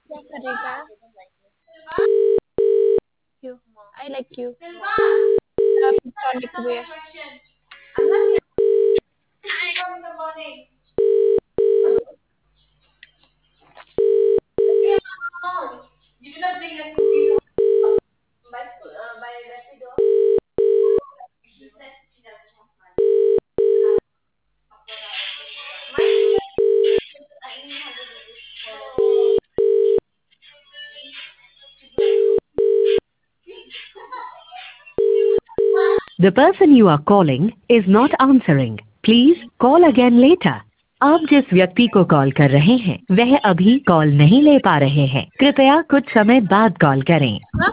क्या करेगा? You. I like you. Platonic way. The person you are calling is not answering. Please call again later. आप जिस व्यक्ति को कॉल कर रहे हैं वह अभी कॉल नहीं ले पा रहे हैं। कृपया कुछ समय बाद कॉल करें।